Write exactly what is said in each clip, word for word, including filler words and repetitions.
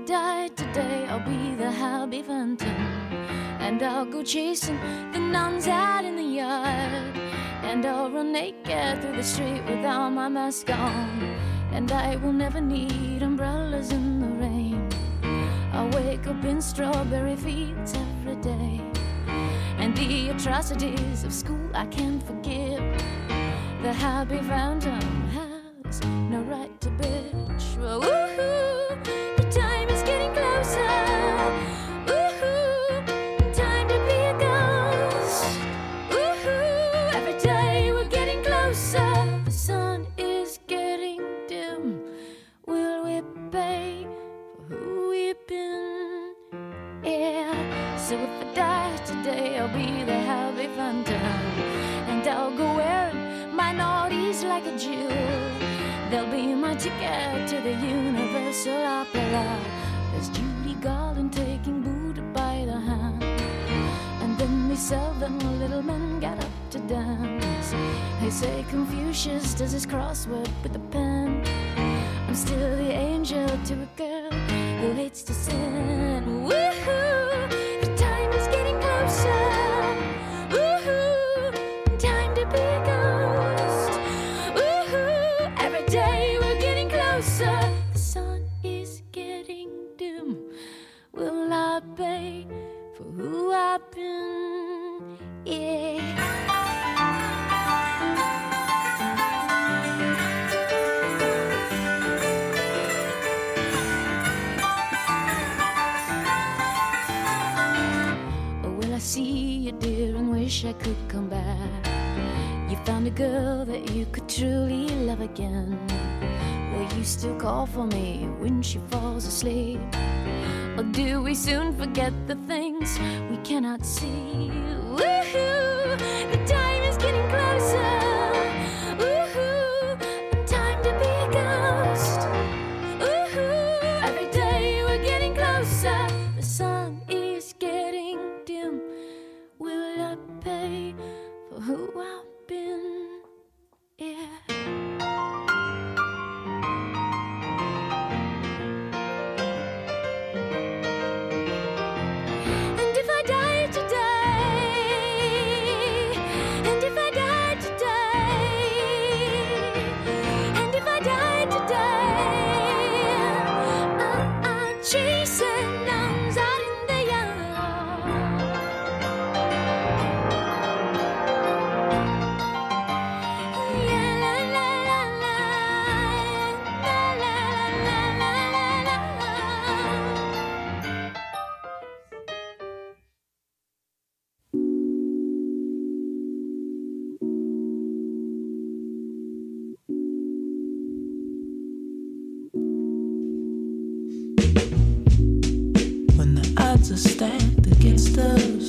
die today, I'll be the Happy Phantom, and I'll go chasing the nuns out in the yard, and I'll run naked through the street without my mask on, and I will never need umbrellas in the rain. I'll wake up in strawberry fields every day, and the atrocities of school I can't forgive. The Happy Phantom has no right to bitch. Well, woohoo, the time is getting closer. Woohoo, time to be a ghost. Woohoo, every day we're getting closer. The sun is getting dim. Will we pay for who we've been? Yeah, so if I die today, I'll be the Happy Phantom, and I'll go wearing my naughties like a Jew. They'll be my ticket to the Universal Opera. There's Judy Garland taking Buddha by the hand, and then they seven little men get up to dance. They say Confucius does his crossword with a pen. I'm still the angel to a girl who hates to sin. Woohoo, the time is getting closer. Woohoo, time to be a ghost. Woohoo, every day we're getting closer. The sun is getting dim. Will I pay for who I've been? Yeah. See you, dear, and wish I could come back. You found a girl that you could truly love again. Will you still call for me when she falls asleep? Or do we soon forget the things we cannot see? Woohoo, the time is getting closer. Woohoo, time to be a ghost. Woohoo, every day we're getting closer. The sun is getting dim. Will I pay for who I've been? Yeah. And if I die today, and if I die today, and if I die today, I- I'm chasing nuns out in the yard. Yeah, la, la, la, la, la, la, la, la, la, la. When the odds are stacked against us,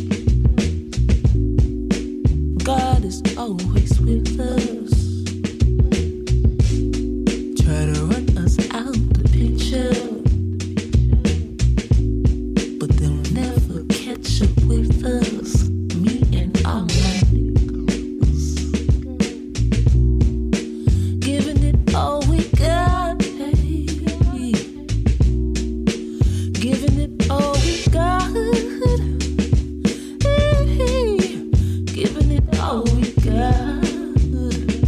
God is always with us. Try to run us out the picture, but they'll never catch up with us. Me and all my niggas, giving it all we got, hey. Giving it all we got, hey. Giving it all we got.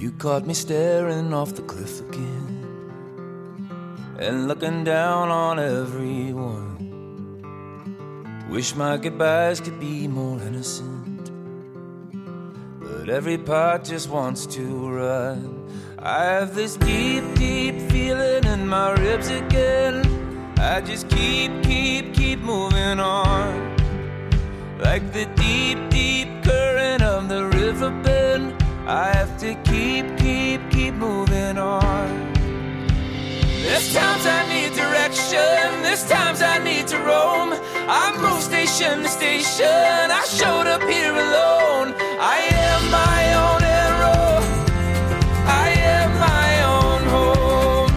You caught me staring off the cliff again and looking down on everyone. Wish my goodbyes could be more innocent, but every part just wants to run. I have this deep, deep feeling in my ribs again. I just keep, keep, keep moving on, like the deep, deep current of the river bend. I have to keep, keep, keep moving on. There's times I need direction, there's times I need to roam. I moved station to station, I showed up here alone. I am my own arrow, I am my own home.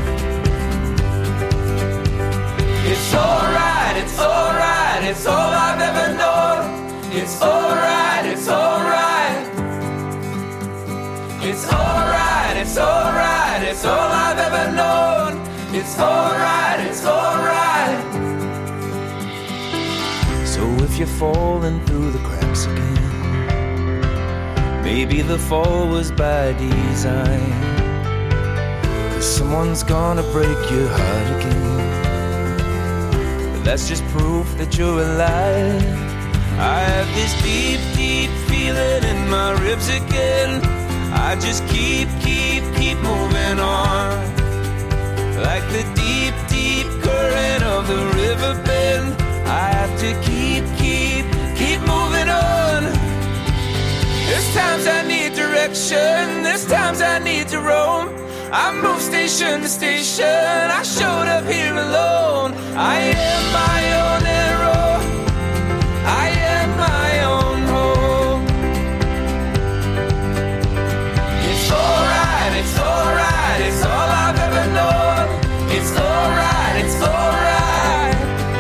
It's alright, it's alright, it's all I've ever known. It's alright, it's alright. It's alright, it's alright, it's all I've ever known. It's alright, it's alright. So if you're falling through the cracks again, maybe the fall was by design, 'cause someone's gonna break your heart again. But that's just proof that you're alive. I have this deep, deep feeling in my ribs again. I just keep, keep, keep moving on, like the deep, deep current of the river bend. I have to keep, keep, keep moving on. There's times I need direction, there's times I need to roam. I moved station to station, I showed up here alone. I am my own arrow, I am my own home. It's alright, it's alright, it's all I've ever known. It's alright, it's alright.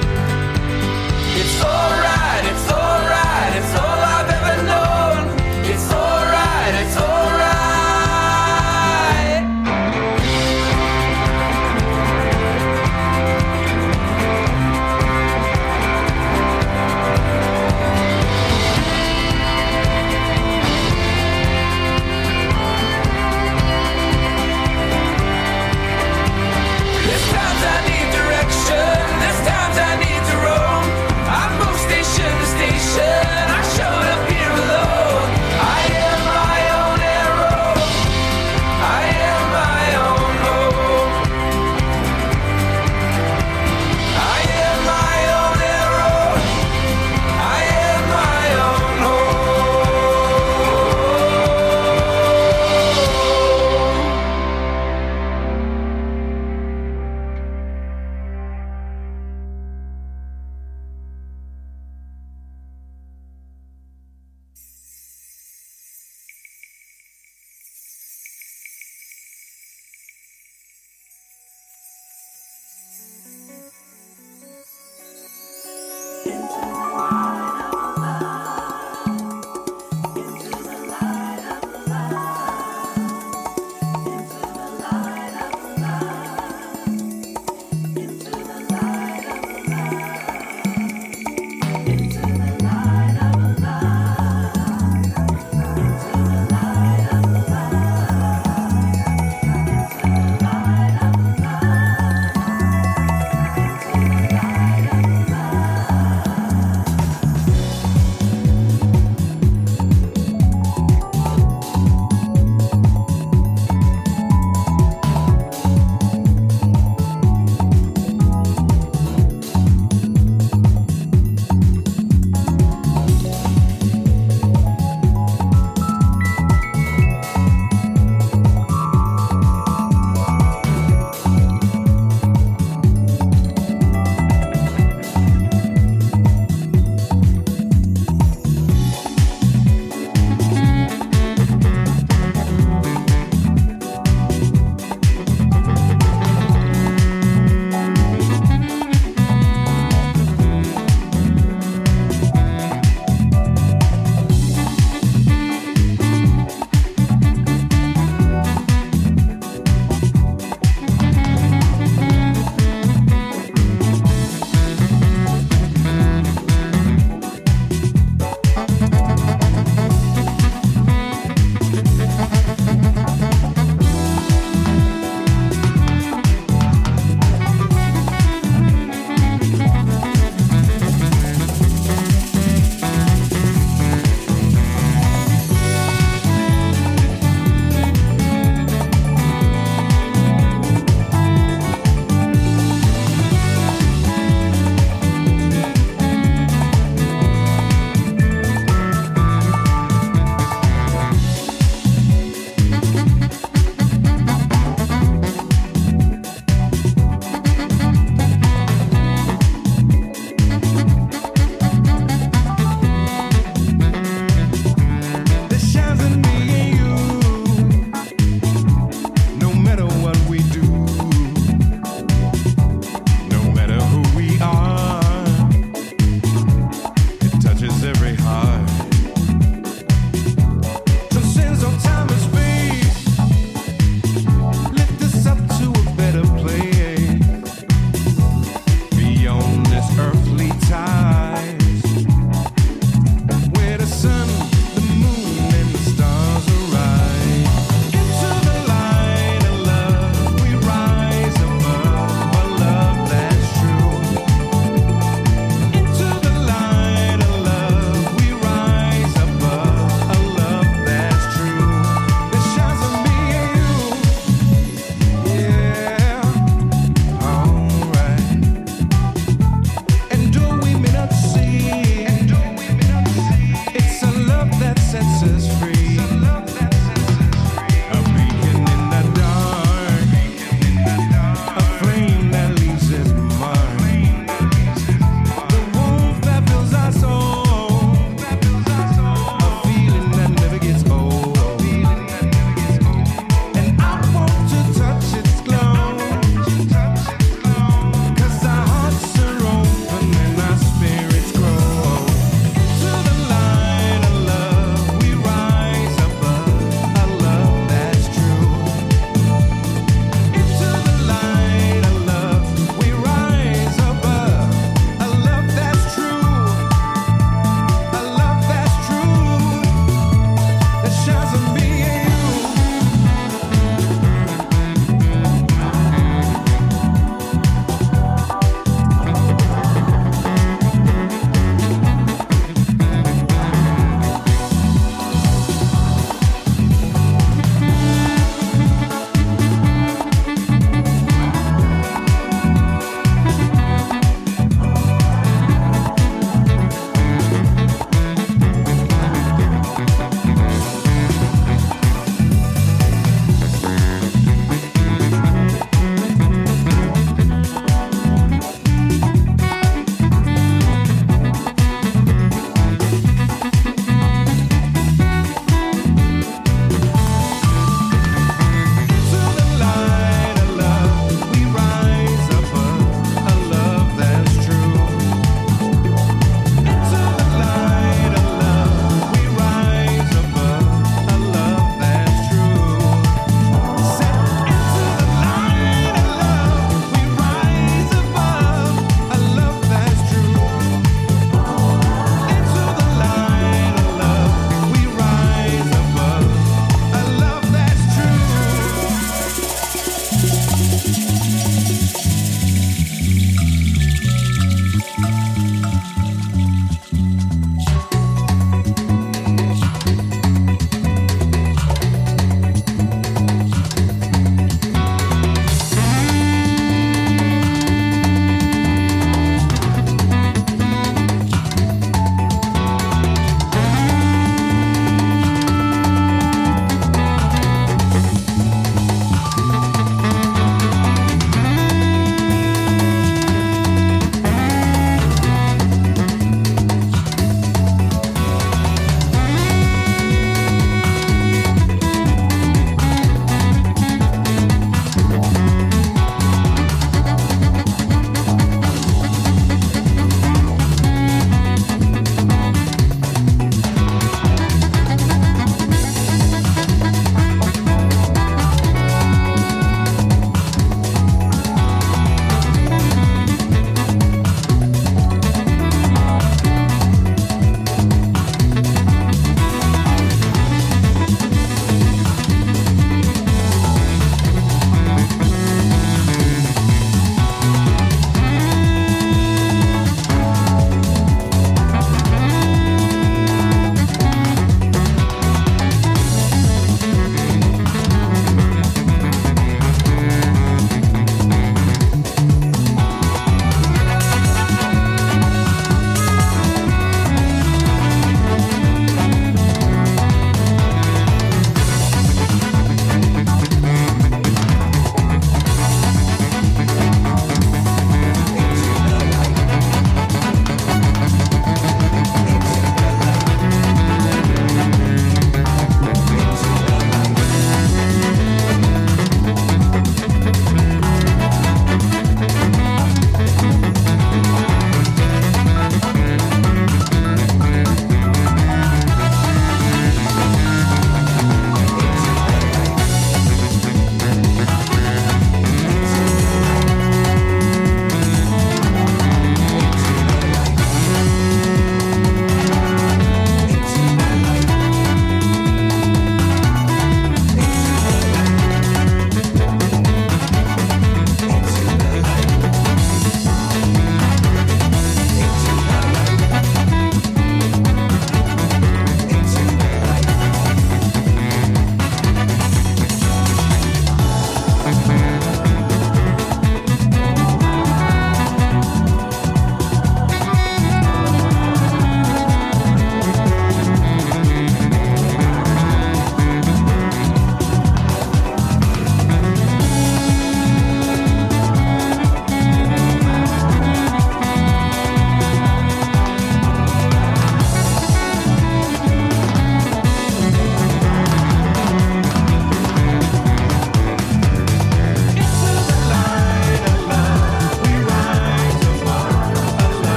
It's alright, it's alright, it's all I've ever known. It's alright, it's alright.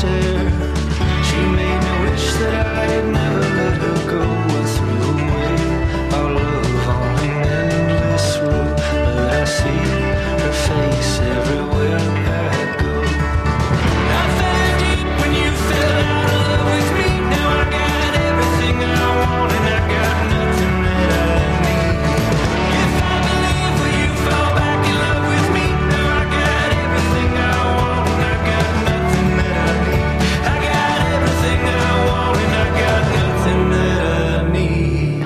stare. She made me wish that I had never let her go. I threw away our love on an endless road, but I see her face everywhere I go. I fell deep when you fell out of love with me. Now I got everything I want and I got nothing that I need. If I believe, will you fall back in love with me? Now I got everything I want and I got nothing that I need. I got everything I want and I got nothing that I need.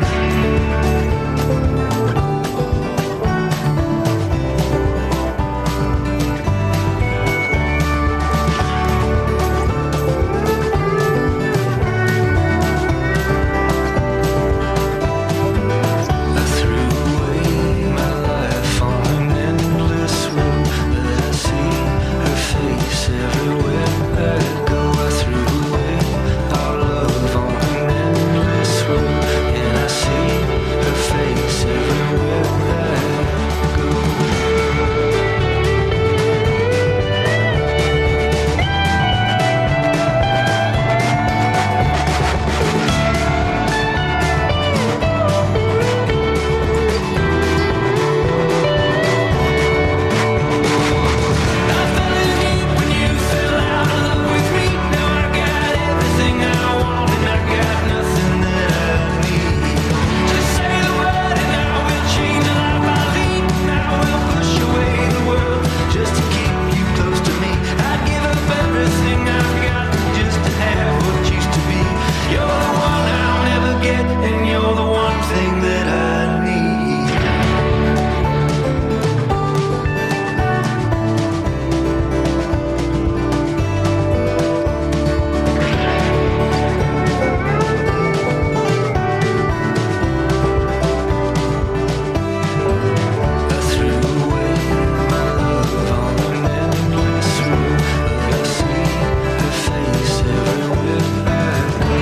I threw away my life on an endless road, but I see her face everywhere I go. I threw away our love on an endless road, and I see her face everywhere I go. I fell in deep when you fell out of love with me. Now I got everything I want and I got nothing that I need. Just say the word and I will change the life I lead. And I will push away the world just to keep you close to me. I'd give up everything I've got just to have what used to be. You're the one I'll never get and you're the one thing that I need. I threw away my love on an endless road, but I see her face everywhere I go.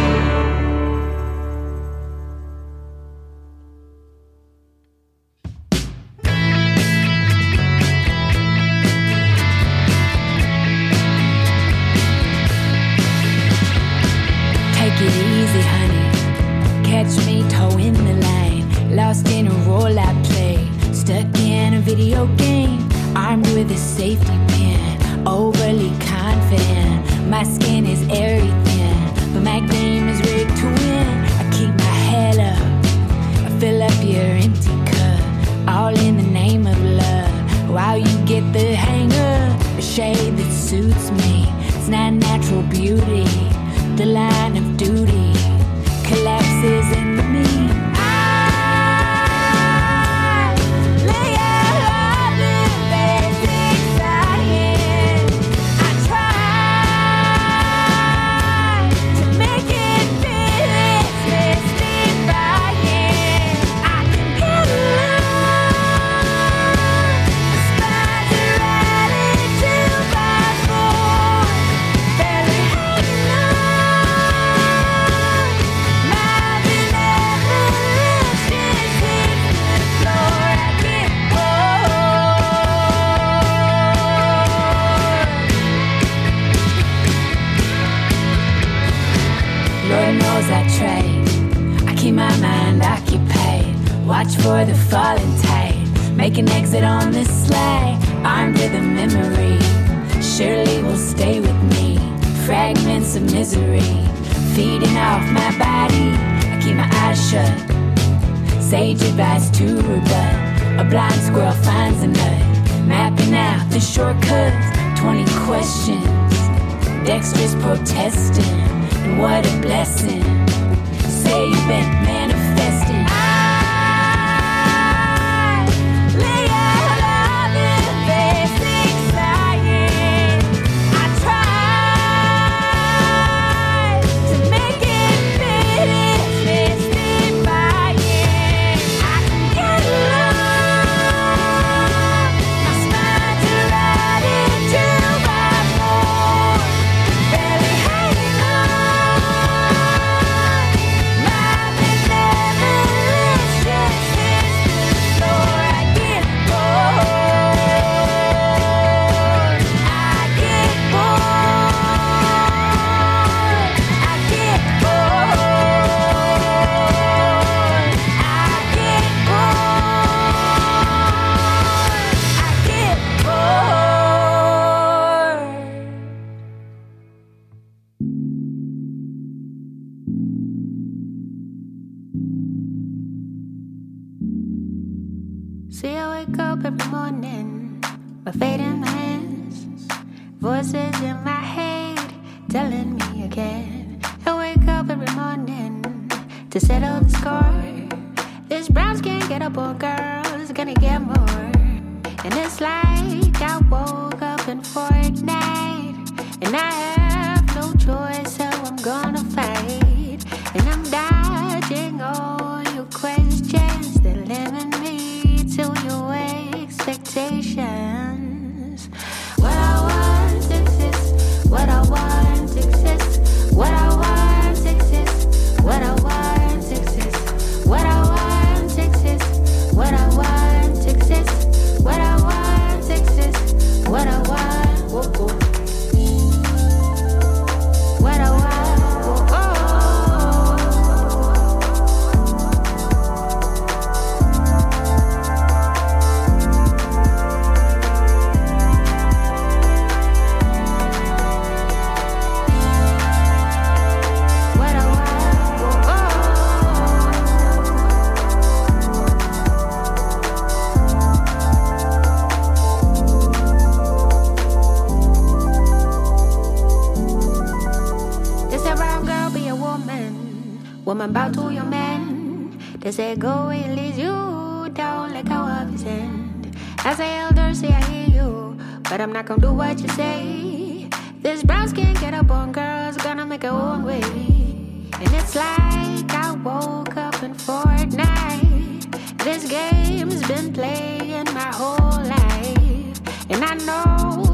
Take it easy, honey. Catch me towing the line. Lost in a role I play. Stuck in a video game. Armed with a safety pin. Overly confident. My skin is airy thin. But my game is rigged to win. I keep my head up. I fill up your empty cup. All in the name of love. While you get the hang of a shade that suits me. It's not natural beauty. The line of duty collapses into me. I lay out all the basic science. I try to make it fit, twisted by it. I can get along. The spines are ready to by four. Barely hanging on. My benevolence just hits the floor. I get bored. Lord knows I trade. I keep my mind occupied. Watch for the falling tide. Make an exit on this slide. Armed with a memory. Surely will stay with me. Fragments of misery feeding off my body. I keep my eyes shut. Sage advice to rebut. A blind squirrel finds a nut. Mapping out the shortcuts. Twenty questions. Dexterous protesting. And what a blessing. Say you've been manifesting. I lay out all the basic science. I try to make it fit, twisted by it. I can get along. My spines are ready to by four. Barely hanging on. My benevolence See, I wake up every morning, my fate in my hands, voices in my head telling me again. I wake up every morning to settle the score. This brown skin get up on girls, gonna get more. And it's like I woke up in Fortnite, and I have no choice, so I'm gonna fight. And I'm dodging all your questions that limit me to your expectations. What I want exists, what I want exists, what I want exists, what I want exists, what I want exists, what I want exists, what I want exists, what I want, whoa, whoa. What I want, whoa, whoa. Woman bow to your man. They say go and lead you down like how I've sinned. As an elder say I hear you, but I'm not gonna do what you say. This brown skin get up on girls, gonna make her own way. And it's like I woke up in Fortnite. This game's been playing my whole life, and I know